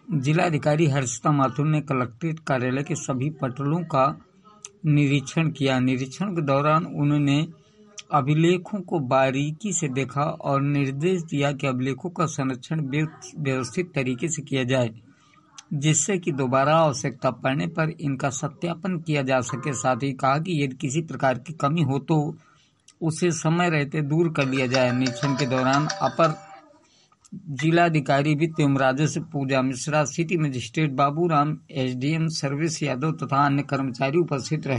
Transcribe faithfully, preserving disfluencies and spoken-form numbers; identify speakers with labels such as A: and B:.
A: जिलाधिकारी हर्षिता माथुर ने कलेक्ट्रेट कार्यालय के सभी पटलों का निरीक्षण किया। निरीक्षण के दौरान उन्होंने अभिलेखों को बारीकी से देखा और निर्देश दिया कि अभिलेखों का संरक्षण व्यवस्थित तरीके से किया जाए, जिससे कि दोबारा आवश्यकता पड़ने पर इनका सत्यापन किया जा सके। साथ ही कहा कि यदि किसी प्रकार की कमी हो तो उसे समय रहते दूर कर लिया जाए। निरीक्षण के दौरान अपर जिलाधिकारी वित्त एवं राजस्व Puja Mishra, city magistrate Baburam, SDM Sarvesh Yadav तथा अन्य कर्मचारी उपस्थित रहे।